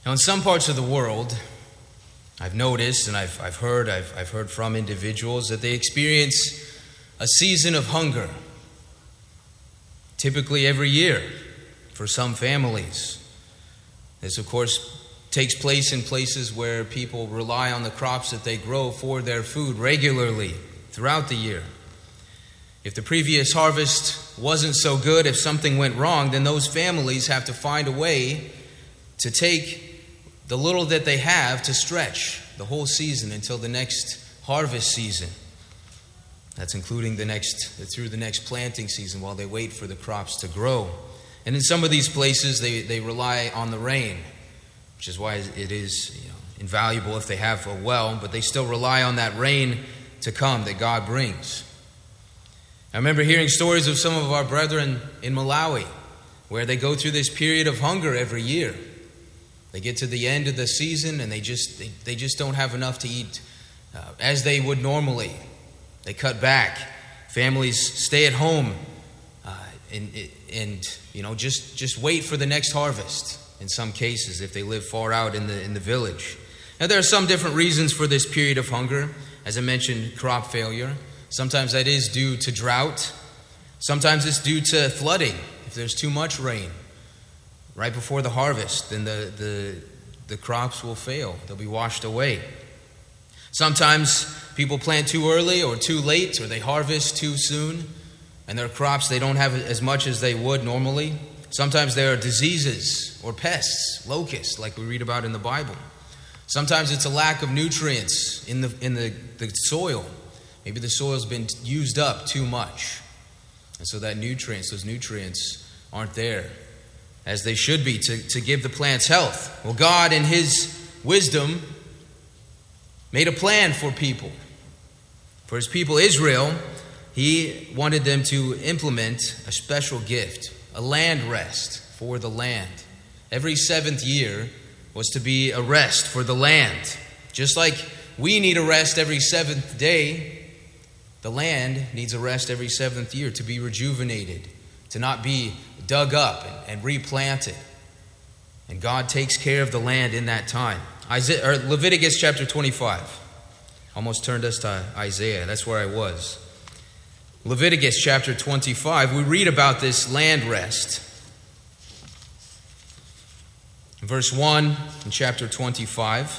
Now, in some parts of the world, I've noticed and I've heard from individuals that they experience a season of hunger, typically every year for some families. This, of course, takes place in places where people rely on the crops that they grow for their food regularly throughout the year. If the previous harvest wasn't so good, if something went wrong, then those families have to find a way to take the little that they have to stretch the whole season until the next harvest season. That's including through the next planting season while they wait for the crops to grow. And in some of these places, they rely on the rain, which is why it is invaluable if they have a well, but they still rely on that rain to come that God brings. I remember hearing stories of some of our brethren in Malawi where they go through this period of hunger every year. They get to the end of the season and they just don't have enough to eat as they would normally. They cut back. Families stay at home and just wait for the next harvest. In some cases, if they live far out in the village. Now, there are some different reasons for this period of hunger. As I mentioned, crop failure. Sometimes that is due to drought. Sometimes it's due to flooding. If there's too much rain right before the harvest, then the crops will fail. They'll be washed away. Sometimes people plant too early or too late, or they harvest too soon, and their crops, they don't have as much as they would normally. Sometimes there are diseases or pests, locusts, like we read about in the Bible. Sometimes it's a lack of nutrients in the soil. Maybe the soil's been used up too much. And so those nutrients aren't there as they should be to give the plants health. Well, God in His wisdom made a plan for people. For His people Israel, He wanted them to implement a special gift, a land rest for the land. Every 7th year was to be a rest for the land. Just like we need a rest every 7th day, the land needs a rest every 7th year to be rejuvenated, to not be dug up and replanted. And God takes care of the land in that time. Leviticus chapter 25. Almost turned us to Isaiah. That's where I was. Leviticus chapter 25, we read about this land rest. Verse 1 in chapter 25.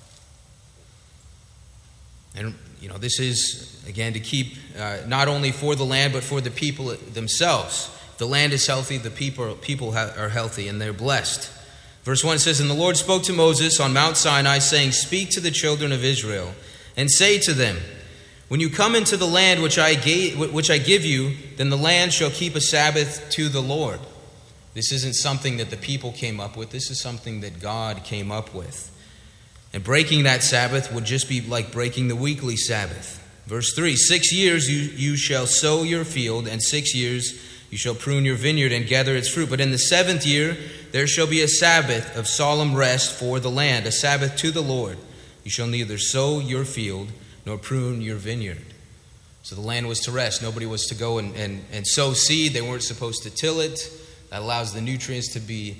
And, this is, again, to keep not only for the land, but for the people themselves. If the land is healthy, the people are healthy, and they're blessed. Verse 1 says, "And the Lord spoke to Moses on Mount Sinai, saying, Speak to the children of Israel, and say to them, When you come into the land which I give you, then the land shall keep a Sabbath to the Lord." This isn't something that the people came up with. This is something that God came up with. And breaking that Sabbath would just be like breaking the weekly Sabbath. Verse 3, 6 years you shall sow your field, and 6 years you shall prune your vineyard and gather its fruit. But in the 7th year there shall be a Sabbath of solemn rest for the land, a Sabbath to the Lord. You shall neither sow your field nor prune your vineyard. So the land was to rest. Nobody was to go and sow seed. They weren't supposed to till it. That allows the nutrients to be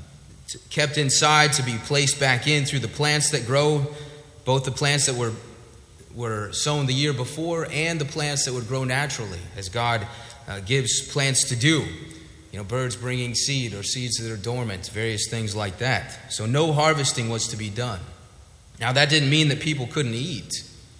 kept inside, to be placed back in through the plants that grow, both the plants that were sown the year before and the plants that would grow naturally, as God gives plants to do. Birds bringing seed or seeds that are dormant, various things like that. So no harvesting was to be done. Now that didn't mean that people couldn't eat.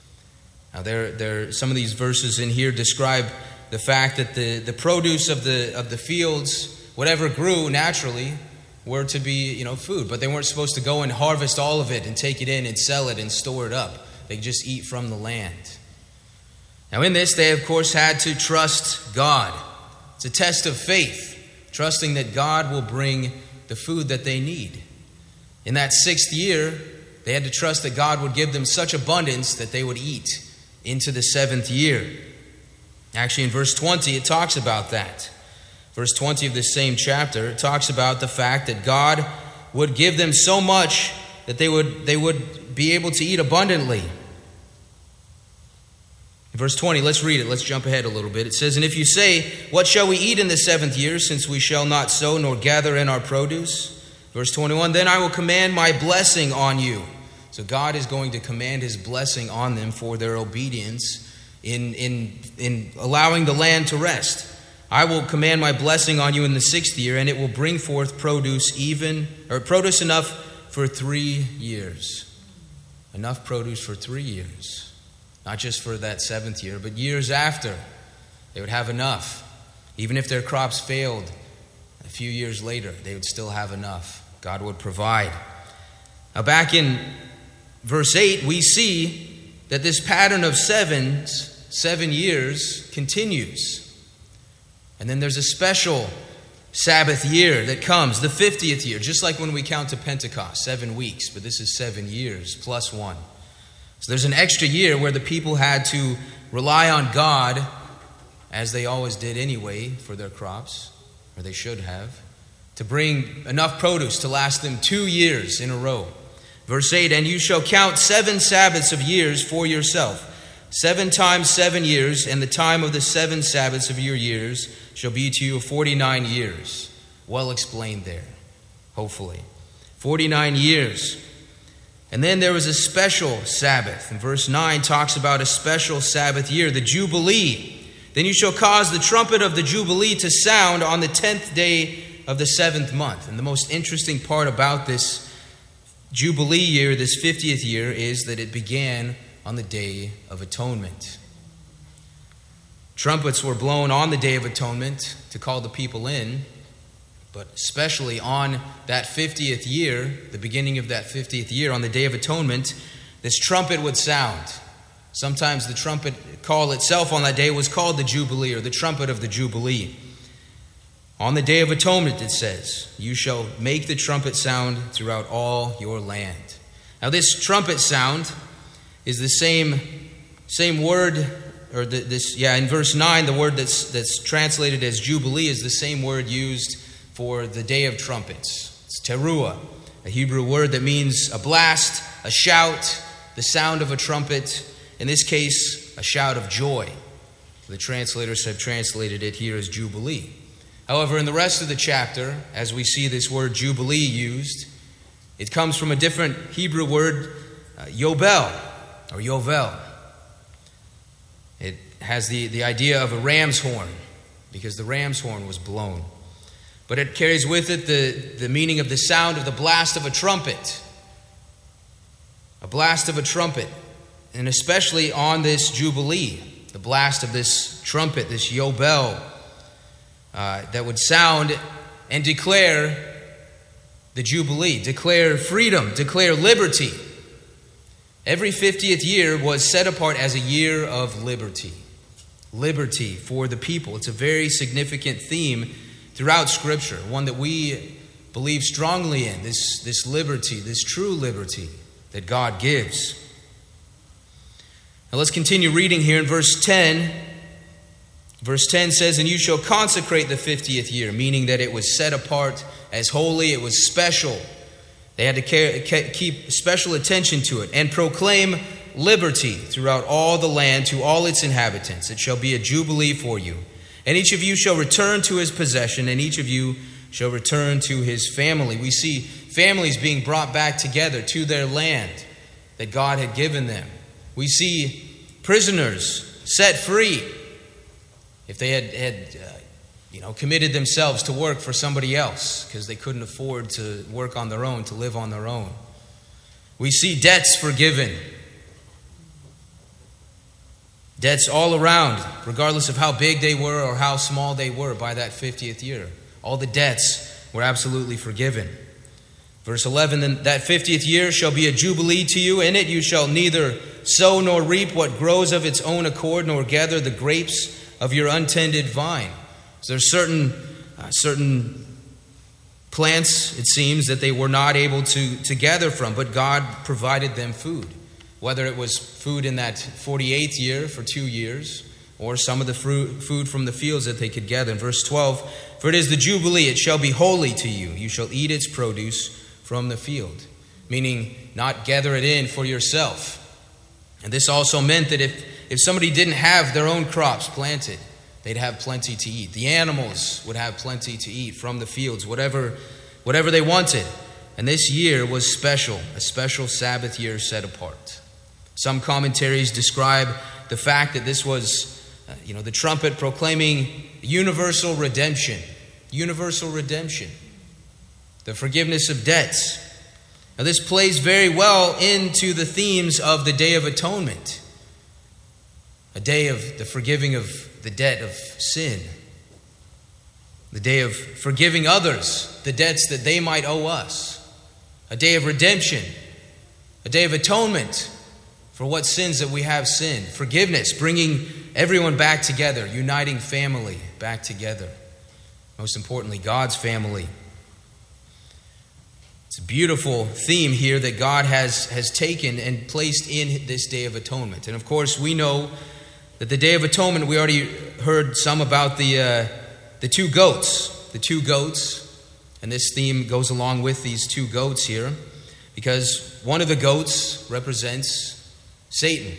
Now there some of these verses in here describe the fact that the produce of the fields, whatever grew naturally, were to be, food. But they weren't supposed to go and harvest all of it and take it in and sell it and store it up. They could just eat from the land. Now in this, they of course had to trust God. It's a test of faith, trusting that God will bring the food that they need. In that 6th year, they had to trust that God would give them such abundance that they would eat into the 7th year. Actually, in verse 20, it talks about that. Verse 20 of this same chapter, it talks about the fact that God would give them so much that they would be able to eat abundantly. Verse 20, let's read it. Let's jump ahead a little bit. It says, "And if you say, What shall we eat in the 7th year, since we shall not sow nor gather in our produce? Verse 21, then I will command my blessing on you. So God is going to command his blessing on them for their obedience in allowing the land to rest. I will command my blessing on you in the 6th year, and it will bring forth produce enough for 3 years. Enough produce for 3 years. Not just for that 7th year, but years after. They would have enough. Even if their crops failed a few years later, they would still have enough. God would provide. Now back in verse 8, we see that this pattern of 7 years continues. And then there's a special Sabbath year that comes, the 50th year, just like when we count to Pentecost, 7 weeks, but this is 7 years plus 1. So there's an extra year where the people had to rely on God, as they always did anyway, for their crops, or they should have, to bring enough produce to last them 2 years in a row. Verse 8, and you shall count 7 Sabbaths of years for yourself. 7 times 7 years, and the time of the 7 Sabbaths of your years shall be to you 49 years. Well explained there, hopefully. 49 years. And then there was a special Sabbath. And verse 9 talks about a special Sabbath year, the Jubilee. Then you shall cause the trumpet of the Jubilee to sound on the 10th day of the 7th month. And the most interesting part about this Jubilee year, this 50th year, is that it began on the Day of Atonement. Trumpets were blown on the Day of Atonement to call the people in, but especially on that 50th year, the beginning of that 50th year, on the Day of Atonement, this trumpet would sound. Sometimes the trumpet call itself on that day was called the Jubilee, or the trumpet of the Jubilee. On the Day of Atonement, it says, you shall make the trumpet sound throughout all your land. Now this trumpet sound is the same word, or in verse 9, the word that's translated as Jubilee is the same word used for the Day of Trumpets. It's teruah, a Hebrew word that means a blast, a shout, the sound of a trumpet. In this case, a shout of joy. The translators have translated it here as Jubilee. However, in the rest of the chapter, as we see this word Jubilee used, it comes from a different Hebrew word, Yobel, or Yovel. It has the idea of a ram's horn, because the ram's horn was blown. But it carries with it the meaning of the sound of the blast of a trumpet. A blast of a trumpet. And especially on this Jubilee, the blast of this trumpet, this Yobel, that would sound and declare the Jubilee, declare freedom, declare liberty. Every 50th year was set apart as a year of liberty. Liberty for the people. It's a very significant theme throughout Scripture, one that we believe strongly in, this liberty, this true liberty that God gives. Now let's continue reading here in verse 10. Verse 10 says, and you shall consecrate the 50th year, meaning that it was set apart as holy, it was special. They had to keep special attention to it, and proclaim liberty throughout all the land to all its inhabitants. It shall be a jubilee for you. And each of you shall return to his possession, and each of you shall return to his family. We see families being brought back together to their land that God had given them. We see prisoners set free if they had committed themselves to work for somebody else because they couldn't afford to work on their own, to live on their own. We see debts forgiven. Debts all around, regardless of how big they were or how small they were by that 50th year. All the debts were absolutely forgiven. Verse 11, then that 50th year shall be a jubilee to you. In it you shall neither sow nor reap what grows of its own accord, nor gather the grapes of your untended vine. So there's certain plants, it seems, that they were not able to gather from, but God provided them food. Whether it was food in that 48th year for 2 years, or some of the food from the fields that they could gather. In verse 12, for it is the Jubilee, it shall be holy to you. You shall eat its produce from the field. Meaning, not gather it in for yourself. And this also meant that if somebody didn't have their own crops planted, they'd have plenty to eat. The animals would have plenty to eat from the fields, whatever they wanted. And this year was special, a special Sabbath year set apart. Some commentaries describe the fact that this was, the trumpet proclaiming universal redemption, the forgiveness of debts. Now this plays very well into the themes of the Day of Atonement, a day of the forgiving of the debt of sin, the day of forgiving others the debts that they might owe us, a day of redemption, a day of atonement for what sins that we have sinned, forgiveness, bringing everyone back together, uniting family back together. Most importantly, God's family. It's a beautiful theme here that God has taken and placed in this Day of Atonement. And of course, we know that the Day of Atonement, we already heard some about the two goats. And this theme goes along with these two goats here, because one of the goats represents Satan.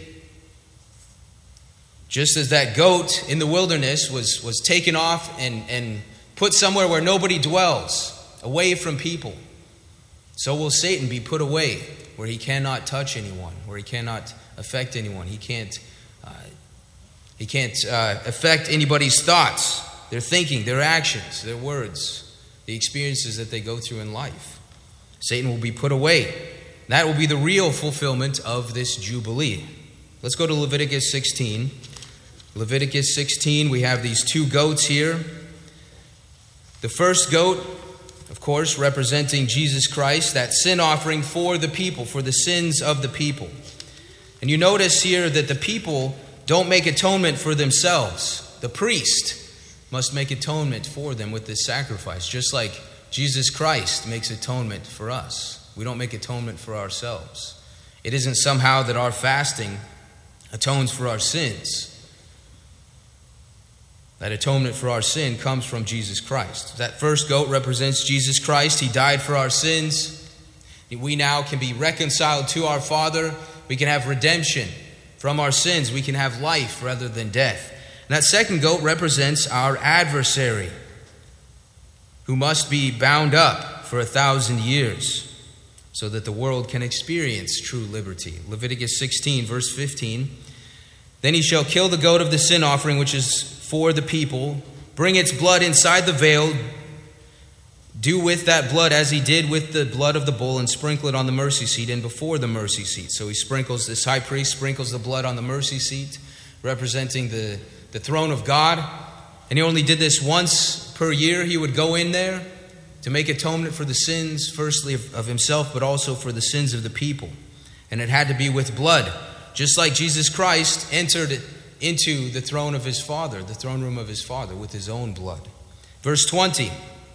Just as that goat in the wilderness was taken off and put somewhere where nobody dwells, away from people, so will Satan be put away where he cannot touch anyone, where he cannot affect anyone. He can't affect anybody's thoughts, their thinking, their actions, their words, the experiences that they go through in life. Satan will be put away. That will be the real fulfillment of this Jubilee. Let's go to Leviticus 16. Leviticus 16, we have these two goats here. The first goat, of course, representing Jesus Christ, that sin offering for the people, for the sins of the people. And you notice here that the people don't make atonement for themselves. The priest must make atonement for them with this sacrifice, just like Jesus Christ makes atonement for us. We don't make atonement for ourselves. It isn't somehow that our fasting atones for our sins. That atonement for our sin comes from Jesus Christ. That first goat represents Jesus Christ. He died for our sins. We now can be reconciled to our Father. We can have redemption from our sins. We can have life rather than death. And that second goat represents our adversary, who must be bound up for 1,000 years so that the world can experience true liberty. Leviticus 16, verse 15. Then he shall kill the goat of the sin offering, which is for the people, bring its blood inside the veil, do with that blood as he did with the blood of the bull, and sprinkle it on the mercy seat and before the mercy seat. So this high priest sprinkles the blood on the mercy seat, representing the throne of God. And he only did this once per year. He would go in there to make atonement for the sins, firstly of himself, but also for the sins of the people. And it had to be with blood, just like Jesus Christ entered into the throne of his Father, the throne room of his Father, with his own blood. Verse 20.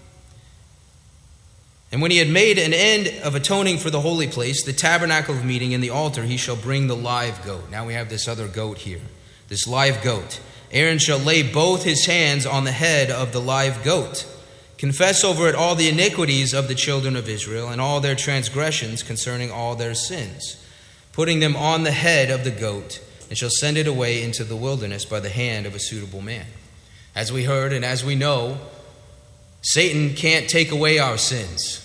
And when he had made an end of atoning for the holy place, the tabernacle of meeting, and the altar, he shall bring the live goat. Now we have this other goat here, this live goat. Aaron shall lay both his hands on the head of the live goat, confess over it all the iniquities of the children of Israel and all their transgressions concerning all their sins, putting them on the head of the goat, and shall send it away into the wilderness by the hand of a suitable man. As we heard and as we know, Satan can't take away our sins.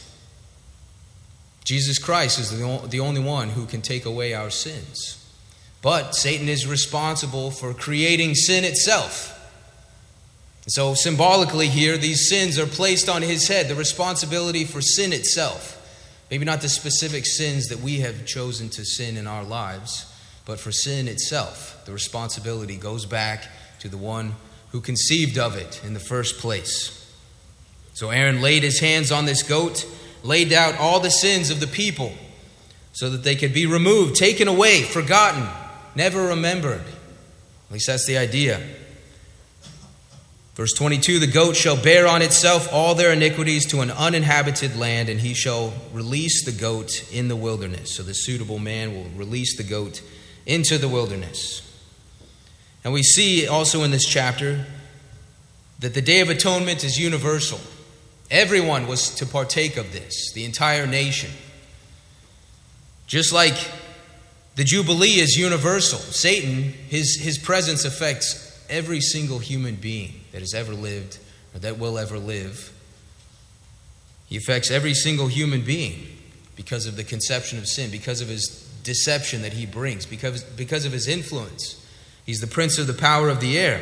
Jesus Christ is the only one who can take away our sins. But Satan is responsible for creating sin itself. So symbolically here, these sins are placed on his head, the responsibility for sin itself. Maybe not the specific sins that we have chosen to sin in our lives, but for sin itself, the responsibility goes back to the one who conceived of it in the first place. So Aaron laid his hands on this goat, laid out all the sins of the people so that they could be removed, taken away, forgotten, never remembered. At least that's the idea. Verse 22, the goat shall bear on itself all their iniquities to an uninhabited land, and he shall release the goat in the wilderness. So the suitable man will release the goat into the wilderness. And we see also in this chapter that the Day of Atonement is universal. Everyone was to partake of this, the entire nation. Just like the Jubilee is universal, Satan, his presence affects every single human being that has ever lived or that will ever live. He affects every single human being because of the conception of sin, because of his deception that he brings, because of his influence. He's the prince of the power of the air.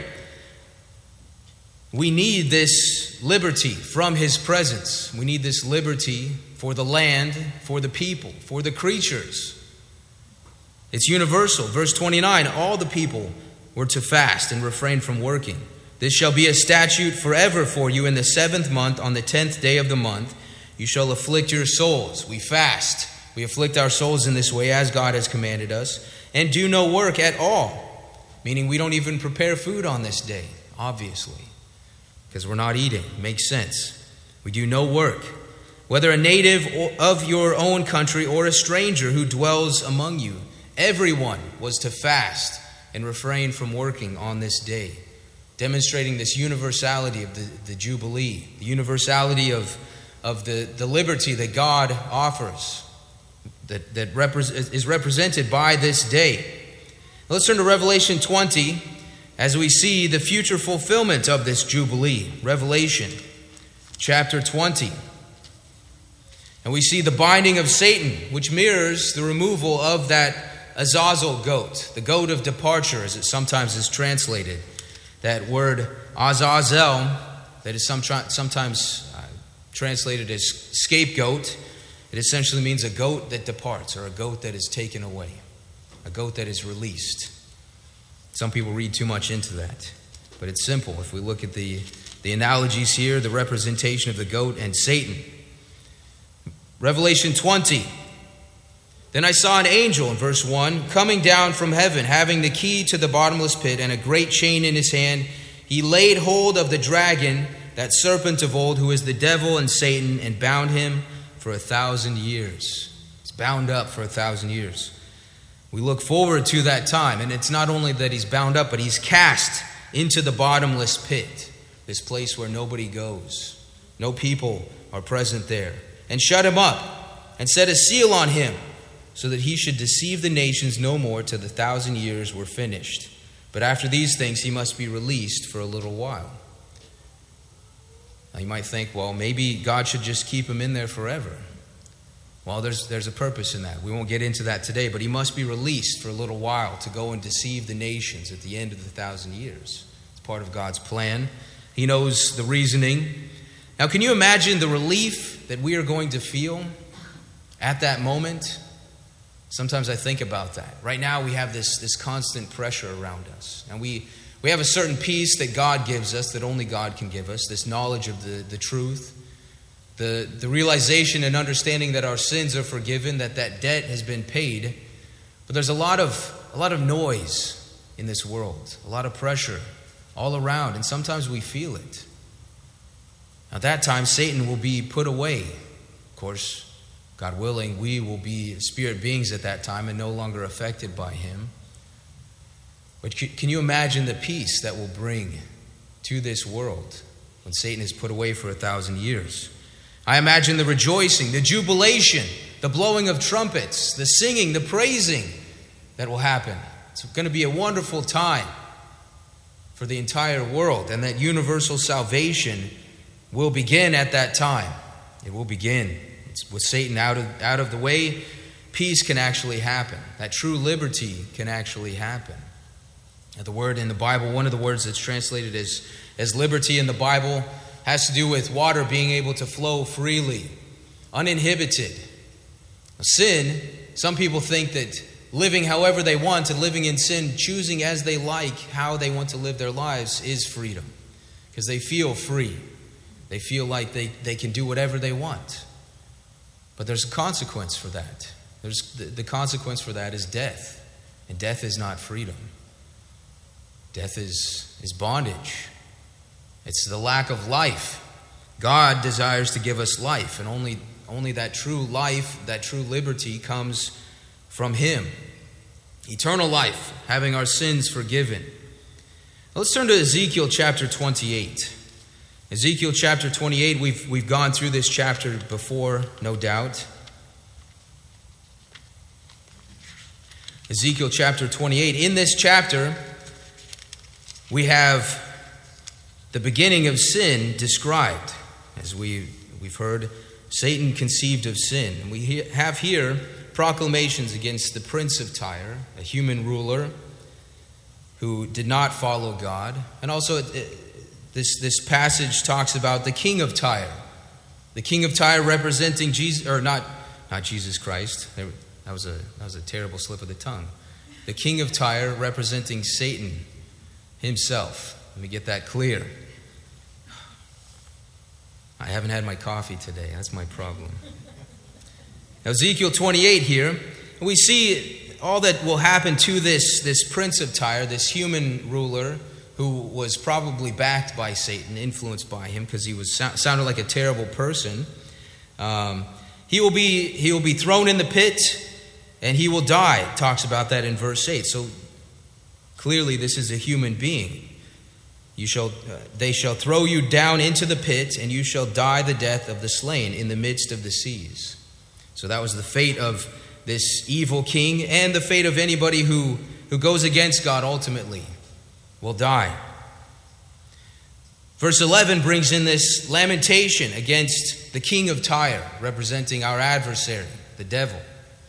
We need this liberty from his presence. We need this liberty for the land, for the people, for the creatures. It's universal. Verse 29, all the people were to fast and refrain from working. This shall be a statute forever for you. In the 7th month, on the 10th day of the month, you shall afflict your souls. We fast. We afflict our souls in this way as God has commanded us. And do no work at all. Meaning we don't even prepare food on this day, obviously. Because we're not eating. Makes sense. We do no work. Whether a native of your own country or a stranger who dwells among you, everyone was to fast and refrain from working on this day, demonstrating this universality of the Jubilee, the universality of the liberty that God offers, that is represented by this day. Let's turn to Revelation 20 as we see the future fulfillment of this Jubilee. Revelation chapter 20. And we see the binding of Satan, which mirrors the removal of that Azazel goat, the goat of departure, as it sometimes is translated. That word Azazel, that is sometimes translated as scapegoat, it essentially means a goat that departs, or a goat that is taken away, a goat that is released. Some people read too much into that, but it's simple. If we look at the analogies here, the representation of the goat and Satan. Revelation 20. Then I saw an angel, in verse 1, coming down from heaven, having the key to the bottomless pit and a great chain in his hand. He laid hold of the dragon, that serpent of old, who is the devil and Satan, and bound him for 1,000 years. He's bound up for 1,000 years. We look forward to that time, and it's not only that he's bound up, but he's cast into the bottomless pit, this place where nobody goes. No people are present there. And shut him up, and set a seal on him, so that he should deceive the nations no more till the 1,000 years were finished. But after these things he must be released for a little while. Now you might think, well, maybe God should just keep him in there forever. Well, there's a purpose in that. We won't get into that today, but he must be released for a little while to go and deceive the nations at the end of the 1,000 years. It's part of God's plan. He knows the reasoning. Now, can you imagine the relief that we are going to feel at that moment? Sometimes I think about that. Right now we have this constant pressure around us. And we have a certain peace that God gives us, that only God can give us, this knowledge of the truth, the realization and understanding that our sins are forgiven, that debt has been paid. But there's a lot of noise in this world, a lot of pressure all around, and sometimes we feel it. At that time, Satan will be put away. Of course, God willing, we will be spirit beings at that time and no longer affected by him. But can you imagine the peace that will bring to this world when Satan is put away for 1,000 years? I imagine the rejoicing, the jubilation, the blowing of trumpets, the singing, the praising that will happen. It's going to be a wonderful time for the entire world, and that universal salvation will begin at that time. It will begin. With Satan out of the way, peace can actually happen. That true liberty can actually happen. The word in the Bible, one of the words that's translated as liberty in the Bible, has to do with water being able to flow freely, uninhibited. Sin, some people think that living however they want and living in sin, choosing as they like how they want to live their lives, is freedom. Because they feel free. They feel like they can do whatever they want. But there's a consequence for that. The consequence for that is death. And death is not freedom. Death is bondage. It's the lack of life. God desires to give us life, and only that true life, that true liberty comes from him. Eternal life, having our sins forgiven. Let's turn to Ezekiel chapter 28. Ezekiel chapter 28, we've gone through this chapter before, no doubt. Ezekiel chapter 28. In this chapter, we have the beginning of sin described. As we've heard, Satan conceived of sin. And we have here proclamations against the prince of Tyre, a human ruler who did not follow God. And also this passage talks about the king of Tyre. The king of Tyre representing Jesus, or not Jesus Christ. That was a terrible slip of the tongue. The king of Tyre representing Satan himself. Let me get that clear. I haven't had my coffee today. That's my problem. Now, Ezekiel 28 here, we see all that will happen to this prince of Tyre, this human ruler who was probably backed by Satan, influenced by him because he sounded like a terrible person. He will be thrown in the pit and he will die. It talks about that in verse 8. So clearly this is a human being. They shall throw you down into the pit, and you shall die the death of the slain in the midst of the seas. So that was the fate of this evil king, and the fate of anybody who goes against God ultimately will die. Verse 11 brings in this lamentation against the king of Tyre, representing our adversary, the devil.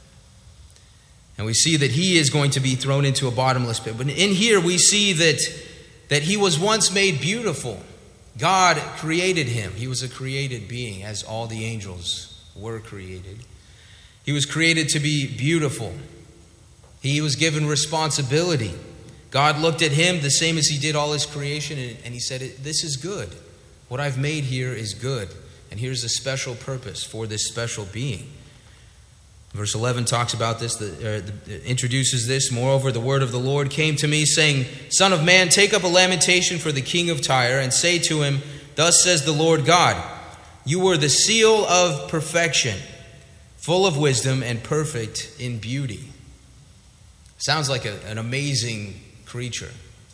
And we see that he is going to be thrown into a bottomless pit. But in here we see that he was once made beautiful. God created him. He was a created being, as all the angels were created. He was created to be beautiful. He was given responsibility. God looked at him the same as he did all his creation, and he said, "This is good. What I've made here is good. And here's a special purpose for this special being." Verse 11 talks about this, introduces this. "Moreover, the word of the Lord came to me, saying, Son of man, take up a lamentation for the king of Tyre, and say to him, Thus says the Lord God, You were the seal of perfection, full of wisdom and perfect in beauty." Sounds like an amazing creature.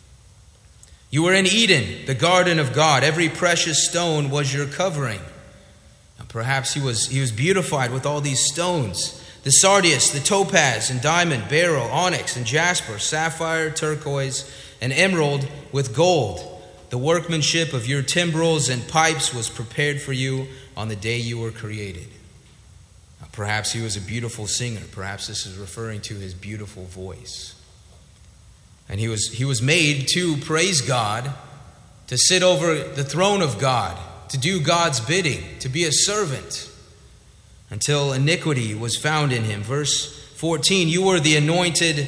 "You were in Eden, the garden of God. Every precious stone was your covering." Now, perhaps he was beautified with all these stones. "The sardius, the topaz and diamond, beryl, onyx and jasper, sapphire, turquoise, and emerald with gold. The workmanship of your timbrels and pipes was prepared for you on the day you were created." Now, perhaps he was a beautiful singer. Perhaps this is referring to his beautiful voice. And he was made to praise God, to sit over the throne of God, to do God's bidding, to be a servant, until iniquity was found in him. Verse 14, "You were the anointed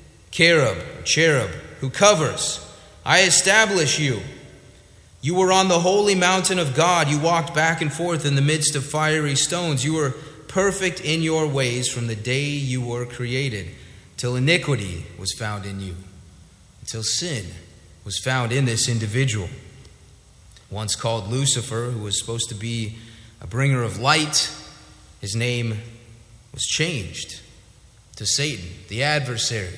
cherub, who covers. I establish you. You were on the holy mountain of God. You walked back and forth in the midst of fiery stones. You were perfect in your ways from the day you were created, till iniquity was found in you." Until sin was found in this individual. Once called Lucifer, who was supposed to be a bringer of light, his name was changed to Satan, the adversary.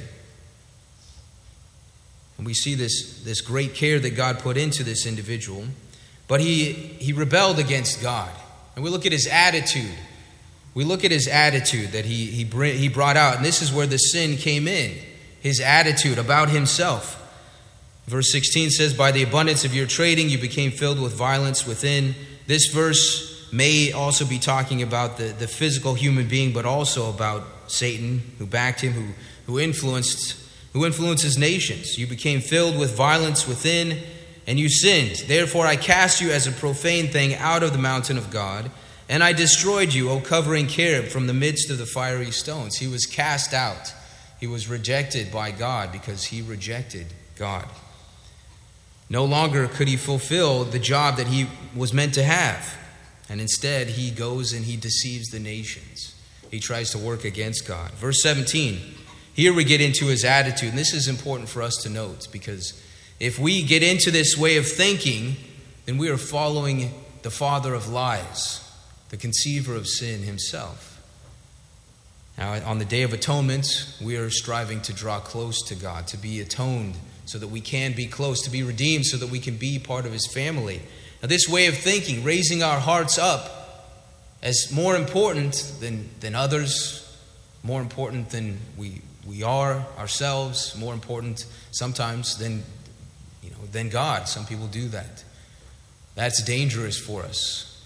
And we see this great care that God put into this individual. But he rebelled against God. And we look at his attitude. We look at his attitude that he brought out. And this is where the sin came in. His attitude about himself. Verse 16 says, "By the abundance of your trading, you became filled with violence within." This verse may also be talking about the physical human being, but also about Satan, who backed him, who influences nations. "You became filled with violence within, and you sinned. Therefore I cast you as a profane thing out of the mountain of God, and I destroyed you, O covering cherub, from the midst of the fiery stones." He was cast out. He was rejected by God because he rejected God. No longer could he fulfill the job that he was meant to have. And instead, he goes and he deceives the nations. He tries to work against God. Verse 17, here we get into his attitude. And this is important for us to note, because if we get into this way of thinking, then we are following the father of lies, the conceiver of sin himself. Now, on the Day of Atonement, we are striving to draw close to God, to be atoned so that we can be close, to be redeemed so that we can be part of his family. Now, this way of thinking, raising our hearts up as more important than others, more important than we are ourselves, more important sometimes than God. Some people do that. That's dangerous for us.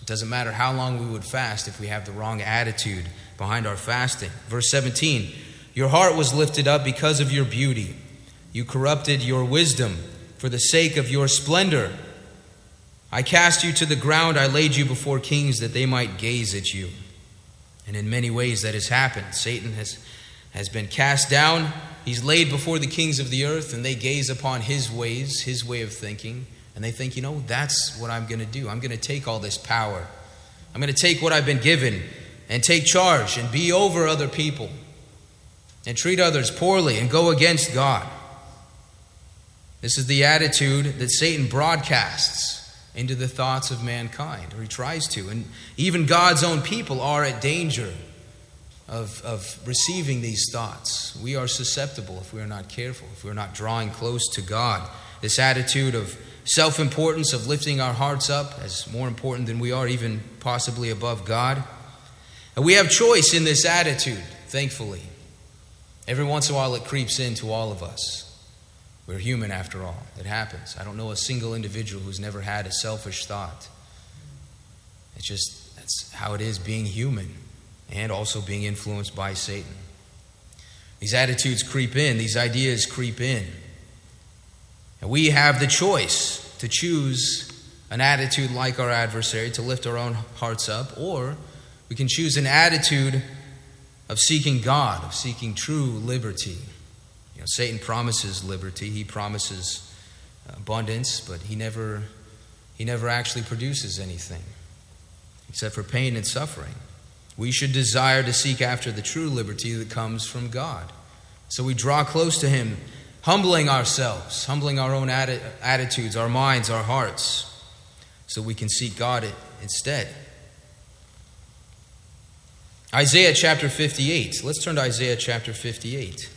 doesn't matter how long we would fast if we have the wrong attitude behind our fasting. Verse 17, your heart was lifted up because of your beauty. You corrupted your wisdom for the sake of your splendor. I cast you to the ground. I laid you before kings that they might gaze at you. And in many ways that has happened. Satan has been cast down. He's laid before the kings of the earth, and they gaze upon his ways, his way of thinking. And they think, that's what I'm going to do. I'm going to take all this power. I'm going to take what I've been given and take charge and be over other people and treat others poorly and go against God. This is the attitude that Satan broadcasts into the thoughts of mankind, or he tries to. And even God's own people are at danger of receiving these thoughts. We are susceptible if we are not careful, if we are not drawing close to God. This attitude of self-importance, of lifting our hearts up as more important than we are, even possibly above God. And we have choice in this attitude, thankfully. Every once in a while it creeps into all of us. We're human after all. It happens. I don't know a single individual who's never had a selfish thought. That's how it is being human and also being influenced by Satan. These attitudes creep in. These ideas creep in. And we have the choice to choose an attitude like our adversary, to lift our own hearts up, or we can choose an attitude of seeking God, of seeking true liberty. Satan promises liberty. He promises abundance, but he never actually produces anything except for pain and suffering. We should desire to seek after the true liberty that comes from God. So we draw close to him, humbling ourselves, humbling our own attitudes, our minds, our hearts, so we can seek God instead. Isaiah chapter 58. Let's turn to Isaiah chapter 58.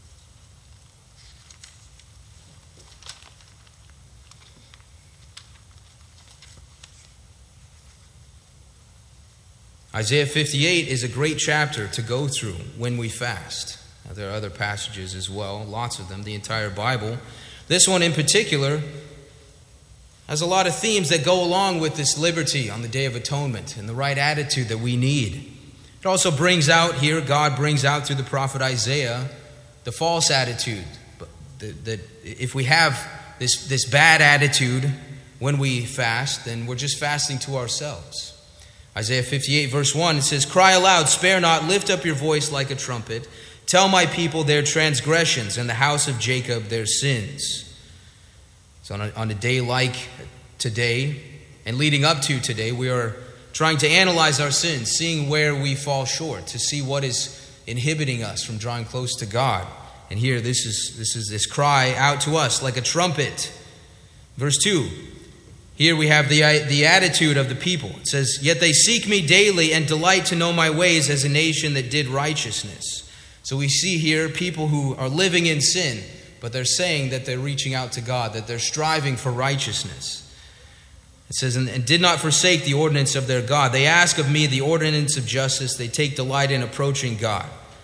Isaiah 58 is a great chapter to go through when we fast. Now, there are other passages as well, lots of them, the entire Bible. This one in particular has a lot of themes that go along with this liberty on the Day of Atonement and the right attitude that we need. It also brings out here, God brings out through the prophet Isaiah, the false attitude. That if we have this bad attitude when we fast, then we're just fasting to ourselves. Isaiah 58 verse 1, it says, cry aloud, spare not, lift up your voice like a trumpet. Tell my people their transgressions and the house of Jacob their sins. So on a day like today and leading up to today, we are trying to analyze our sins, seeing where we fall short, to see what is inhibiting us from drawing close to God. And here this is this cry out to us like a trumpet. Verse 2. Here we have the attitude of the people. It says, yet they seek me daily and delight to know my ways as a nation that did righteousness. So we see here people who are living in sin, but they're saying that they're reaching out to God, that they're striving for righteousness. It says, and did not forsake the ordinance of their God. They ask of me the ordinance of justice. They take delight in approaching God.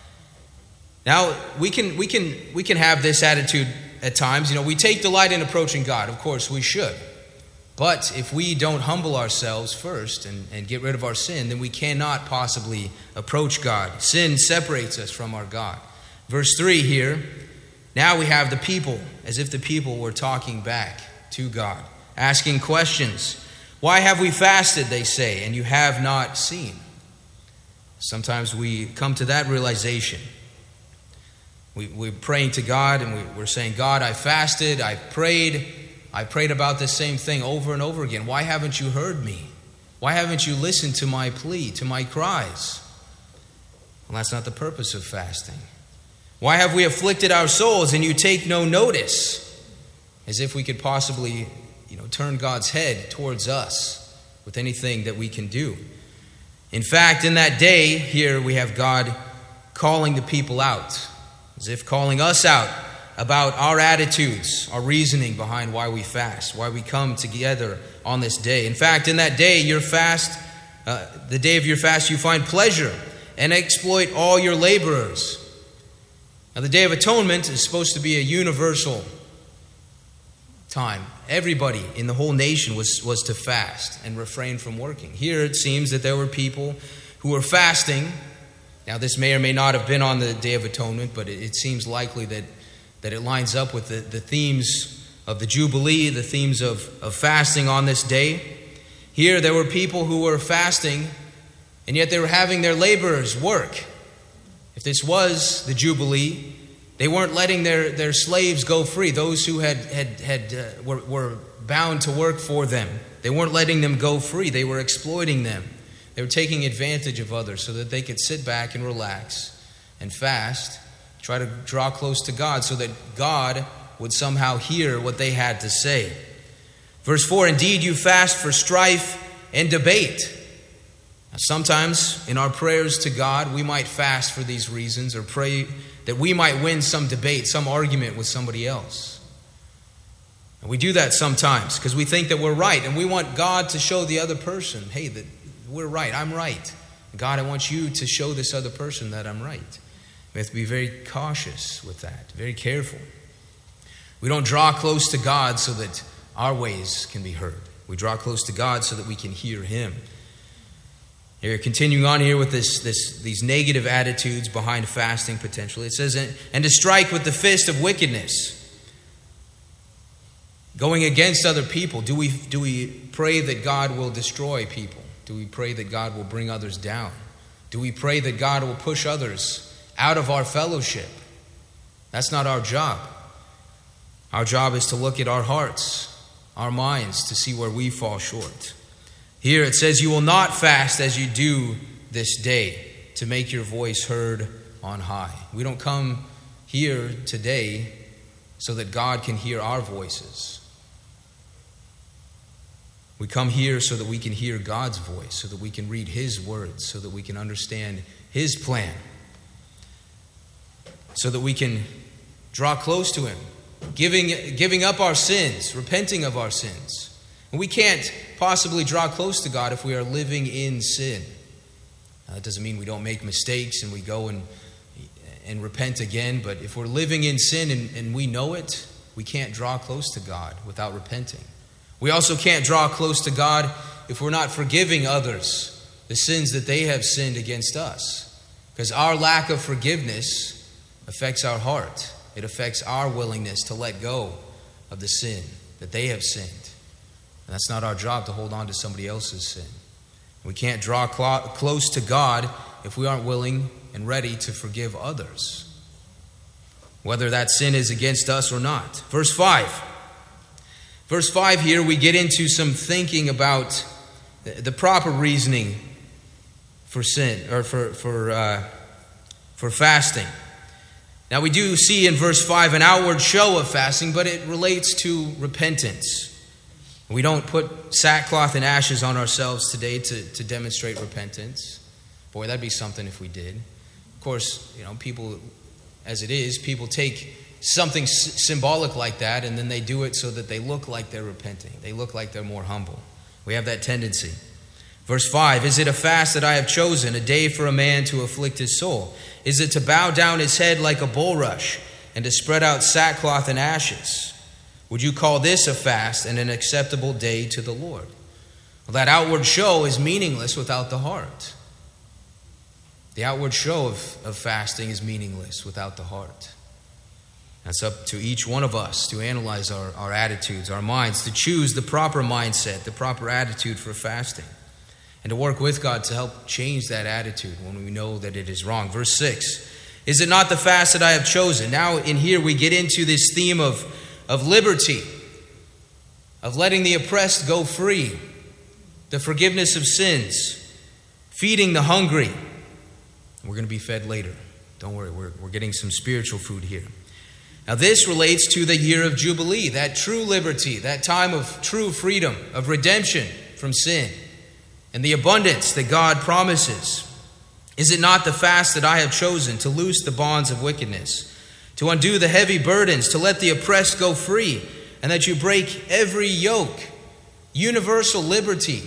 Now, we can have this attitude at times. We take delight in approaching God. Of course, we should. But if we don't humble ourselves first and get rid of our sin, then we cannot possibly approach God. Sin separates us from our God. Verse 3 here, now we have the people, as if the people were talking back to God, asking questions. Why have we fasted, they say, and you have not seen? Sometimes we come to that realization. We're praying to God and we're saying, God, I fasted, I prayed about the same thing over and over again. Why haven't you heard me? Why haven't you listened to my plea, to my cries? Well, that's not the purpose of fasting. Why have we afflicted our souls and you take no notice? As if we could possibly, turn God's head towards us with anything that we can do. In fact, in that day, here we have God calling the people out, as if calling us out about our attitudes, our reasoning behind why we fast, why we come together on this day. In fact, in that day, your fast, the day of your fast, you find pleasure and exploit all your laborers. Now, the Day of Atonement is supposed to be a universal time, everybody in the whole nation was to fast and refrain from working. Here it seems that there were people who were fasting. Now this may or may not have been on the Day of Atonement, but it seems likely that it lines up with the themes of the Jubilee, the themes of fasting on this day. Here there were people who were fasting, and yet they were having their laborers work. If this was the Jubilee, they weren't letting their slaves go free, those who were bound to work for them. They weren't letting them go free. They were exploiting them. They were taking advantage of others so that they could sit back and relax and fast, try to draw close to God so that God would somehow hear what they had to say. Verse 4, indeed you fast for strife and debate. Now, sometimes in our prayers to God, we might fast for these reasons or pray that we might win some debate, some argument with somebody else. And we do that sometimes because we think that we're right and we want God to show the other person, hey, that we're right, I'm right. God, I want you to show this other person that I'm right. We have to be very cautious with that, very careful. We don't draw close to God so that our ways can be heard. We draw close to God so that we can hear Him. Here, continuing on here with these negative attitudes behind fasting potentially. It says, and to strike with the fist of wickedness. Going against other people. Do we pray that God will destroy people? Do we pray that God will bring others down? Do we pray that God will push others out of our fellowship? That's not our job. Our job is to look at our hearts, our minds, to see where we fall short. Here it says, you will not fast as you do this day to make your voice heard on high. We don't come here today so that God can hear our voices. We come here so that we can hear God's voice, so that we can read His words, so that we can understand His plan, so that we can draw close to Him, giving up our sins, repenting of our sins. And we can't possibly draw close to God if we are living in sin. Now, that doesn't mean we don't make mistakes and we go and repent again, but if we're living in sin and we know it, we can't draw close to God without repenting. We also can't draw close to God if we're not forgiving others the sins that they have sinned against us. Because our lack of forgiveness affects our heart. It affects our willingness to let go of the sin that they have sinned. And that's not our job to hold on to somebody else's sin. We can't draw close to God if we aren't willing and ready to forgive others, whether that sin is against us or not. Verse 5. Verse 5 here, we get into some thinking about the proper reasoning for sin, or for fasting. Now we do see in verse 5 an outward show of fasting, but it relates to repentance. We don't put sackcloth and ashes on ourselves today to demonstrate repentance. Boy, that'd be something if we did. Of course, people, as it is, people take something symbolic like that and then they do it so that they look like they're repenting. They look like they're more humble. We have that tendency. Verse 5, is it a fast that I have chosen, a day for a man to afflict his soul? Is it to bow down his head like a bulrush and to spread out sackcloth and ashes? Would you call this a fast and an acceptable day to the Lord? Well, that outward show is meaningless without the heart. The outward show of fasting is meaningless without the heart. That's up to each one of us to analyze our attitudes, our minds, to choose the proper mindset, the proper attitude for fasting, and to work with God to help change that attitude when we know that it is wrong. Verse 6, is it not the fast that I have chosen? Now in here we get into this theme of liberty, of letting the oppressed go free, the forgiveness of sins, feeding the hungry. We're going to be fed later. Don't worry, we're getting some spiritual food here. Now this relates to the year of Jubilee, that true liberty, that time of true freedom, of redemption from sin, and the abundance that God promises. Is it not the fast that I have chosen to loose the bonds of wickedness, to undo the heavy burdens, to let the oppressed go free, and that you break every yoke? Universal liberty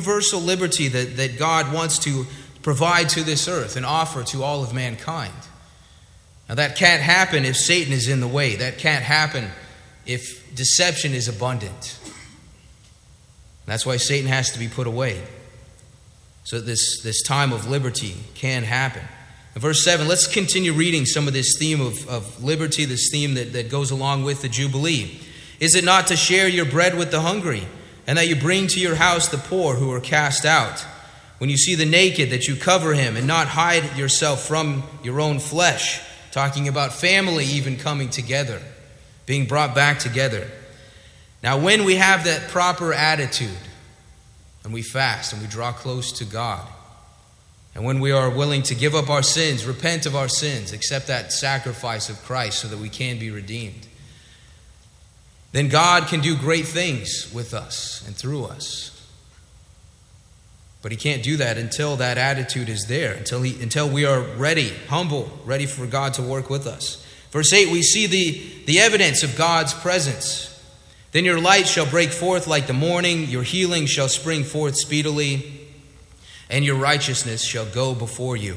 that God wants to provide to this earth and offer to all of mankind. Now that can't happen if Satan is in the way. That can't happen if deception is abundant. That's why Satan has to be put away, so that this time of liberty can happen. In verse 7, let's continue reading some of this theme of liberty, this theme that goes along with the Jubilee. Is it not to share your bread with the hungry, and that you bring to your house the poor who are cast out? When you see the naked, that you cover him, and not hide yourself from your own flesh. Talking about family even coming together, being brought back together. Now, when we have that proper attitude, and we fast, and we draw close to God, and when we are willing to give up our sins, repent of our sins, accept that sacrifice of Christ so that we can be redeemed, then God can do great things with us and through us. But He can't do that until that attitude is there, until we are ready, humble, ready for God to work with us. Verse 8, we see the evidence of God's presence. Then your light shall break forth like the morning, your healing shall spring forth speedily, and your righteousness shall go before you.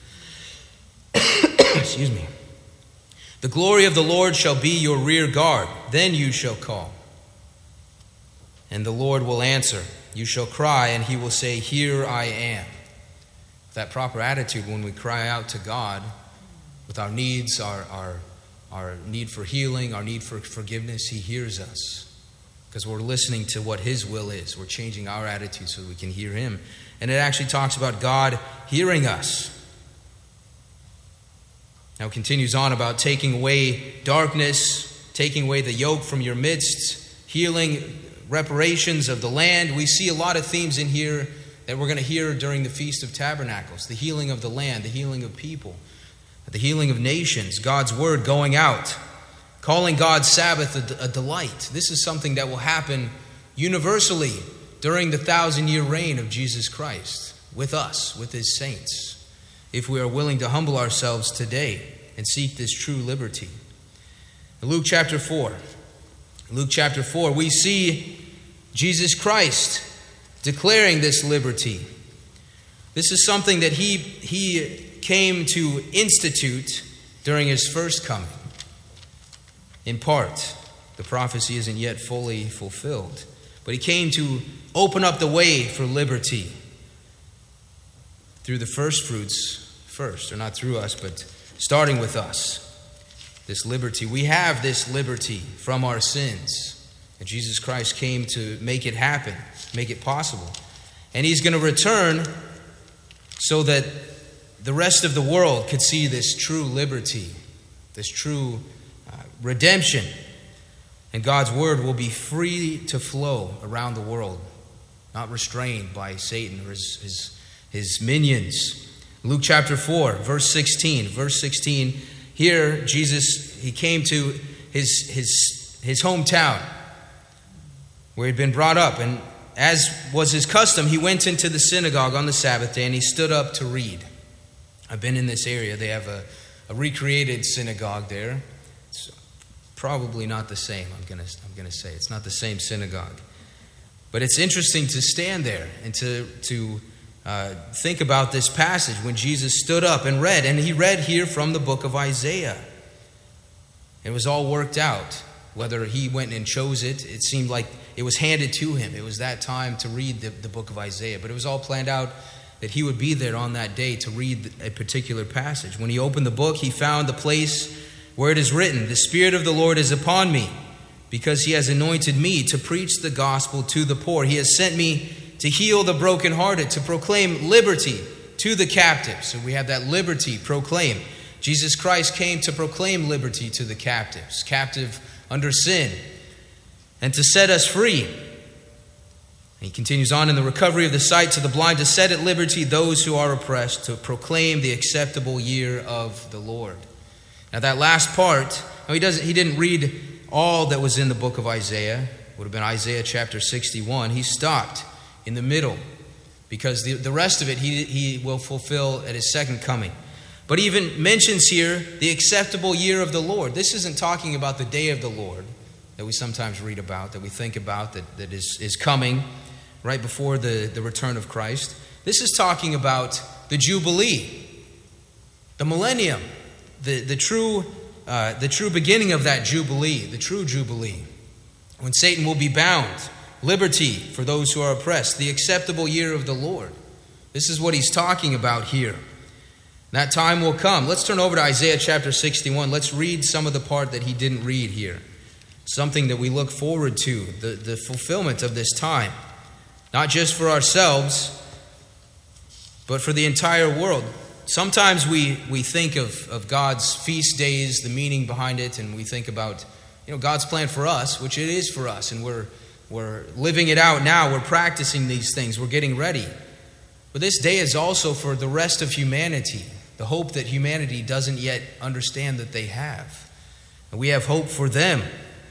Excuse me. The glory of the Lord shall be your rear guard. Then you shall call, and the Lord will answer. You shall cry, and He will say, here I am. That proper attitude when we cry out to God with our needs, our need for healing, our need for forgiveness, He hears us. Because we're listening to what His will is. We're changing our attitude so we can hear Him. And it actually talks about God hearing us. Now it continues on about taking away darkness, taking away the yoke from your midst, healing, reparations of the land. We see a lot of themes in here that we're going to hear during the Feast of Tabernacles. The healing of the land, the healing of people, the healing of nations, God's word going out, calling God's Sabbath a delight. This is something that will happen universally during the 1,000-year reign of Jesus Christ with us, with His saints, if we are willing to humble ourselves today and seek this true liberty. In Luke chapter 4, we see Jesus Christ declaring this liberty. This is something that He came to institute during His first coming. In part, the prophecy isn't yet fully fulfilled, but He came to open up the way for liberty through the first fruits first, or not through us, but starting with us. This liberty, we have this liberty from our sins. And Jesus Christ came to make it happen, make it possible. And He's going to return so that the rest of the world could see this true liberty, this true redemption. And God's word will be free to flow around the world, not restrained by Satan or his minions. Luke chapter 4, verse 16. Verse 16, here Jesus, He came to his hometown where He'd been brought up. And as was His custom, He went into the synagogue on the Sabbath day and He stood up to read. I've been in this area. They have a recreated synagogue there. It's probably not the same, I'm going to say. It's not the same synagogue. But it's interesting to stand there and to think about this passage when Jesus stood up and read. And He read here from the book of Isaiah. It was all worked out. Whether He went and chose it, it seemed like it was handed to Him. It was that time to read the book of Isaiah. But it was all planned out that He would be there on that day to read a particular passage. When He opened the book, He found the place where it is written, the Spirit of the Lord is upon me, because He has anointed me to preach the gospel to the poor. He has sent me to heal the brokenhearted, to proclaim liberty to the captives. So we have that liberty proclaimed. Jesus Christ came to proclaim liberty to the captives, captive under sin, and to set us free. And He continues on, in the recovery of the sight to the blind, to set at liberty those who are oppressed, to proclaim the acceptable year of the Lord. Now that last part, he didn't read all that was in the book of Isaiah. It would have been Isaiah chapter 61. He stopped in the middle because the rest of it he will fulfill at His second coming. But he even mentions here the acceptable year of the Lord. This isn't talking about the day of the Lord that we sometimes read about, that we think about, that is coming right before the return of Christ. This is talking about the Jubilee, the millennium, the true beginning of that Jubilee, the true Jubilee, when Satan will be bound, liberty for those who are oppressed, the acceptable year of the Lord. This is what he's talking about here. That time will come. Let's turn over to Isaiah chapter 61. Let's read some of the part that he didn't read here. Something that we look forward to, the fulfillment of this time. Not just for ourselves, but for the entire world. Sometimes we think of God's feast days, the meaning behind it, and we think about God's plan for us, which it is for us, and we're living it out now. We're practicing these things. We're getting ready. But this day is also for the rest of humanity, the hope that humanity doesn't yet understand that they have. And we have hope for them.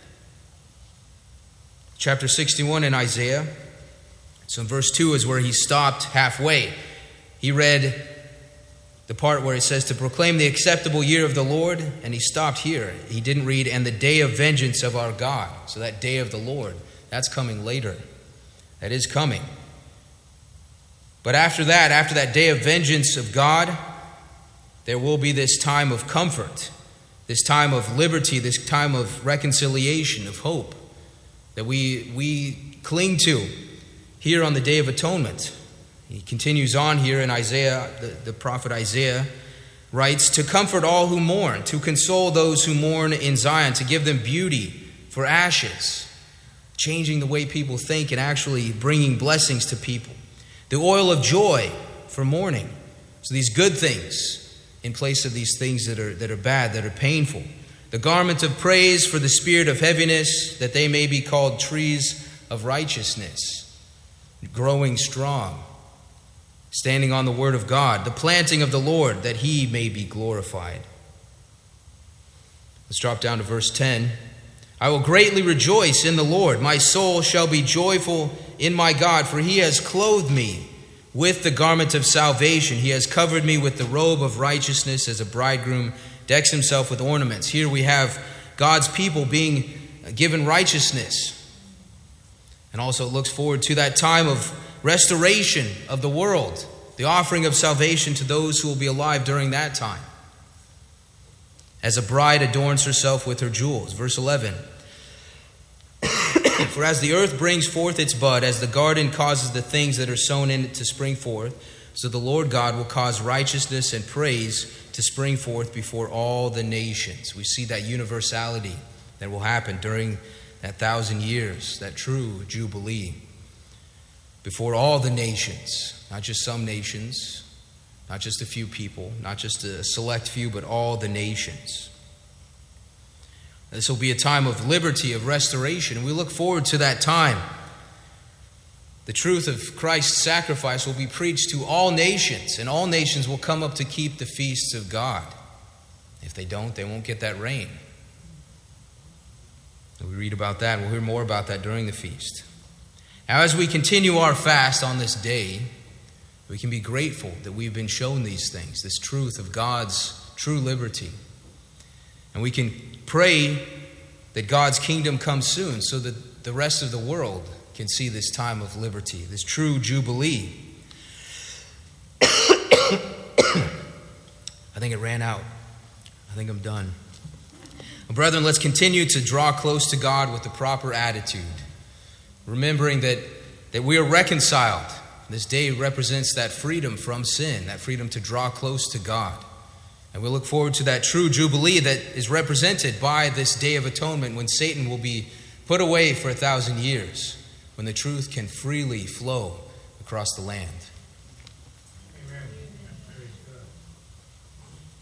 Chapter 61 in Isaiah. So in verse 2 is where he stopped halfway. He read the part where it says to proclaim the acceptable year of the Lord, and he stopped here. He didn't read, and the day of vengeance of our God. So that day of the Lord, that's coming later. That is coming. But after that day of vengeance of God, there will be this time of comfort, this time of liberty, this time of reconciliation, of hope that we cling to here on the Day of Atonement. He continues on here in Isaiah, the prophet Isaiah writes, to comfort all who mourn, to console those who mourn in Zion, to give them beauty for ashes, changing the way people think and actually bringing blessings to people. The oil of joy for mourning. So these good things in place of these things that are bad, that are painful. The garment of praise for the spirit of heaviness, that they may be called trees of righteousness, growing strong, standing on the word of God. The planting of the Lord, that he may be glorified. Let's drop down to verse 10. I will greatly rejoice in the Lord. My soul shall be joyful in my God, for he has clothed me with the garment of salvation. He has covered me with the robe of righteousness, as a bridegroom decks himself with ornaments. Here we have God's people being given righteousness. And also looks forward to that time of restoration of the world, the offering of salvation to those who will be alive during that time. As a bride adorns herself with her jewels. Verse 11. For as the earth brings forth its bud, as the garden causes the things that are sown in it to spring forth, so the Lord God will cause righteousness and praise to spring forth before all the nations. We see that universality that will happen during that 1,000 years, that true Jubilee. Before all the nations, not just some nations, not just a few people, not just a select few, but all the nations. This will be a time of liberty, of restoration, and we look forward to that time. The truth of Christ's sacrifice will be preached to all nations, and all nations will come up to keep the feasts of God. If they don't, they won't get that rain. And we read about that, and we'll hear more about that during the feast. Now, as we continue our fast on this day, we can be grateful that we've been shown these things, this truth of God's true liberty. And we can pray that God's kingdom comes soon so that the rest of the world can see this time of liberty, this true Jubilee. I think it ran out. I think I'm done. Well, brethren, let's continue to draw close to God with the proper attitude, remembering that we are reconciled. This day represents that freedom from sin, that freedom to draw close to God. And we look forward to that true Jubilee that is represented by this Day of Atonement, when Satan will be put away for 1,000 years, when the truth can freely flow across the land.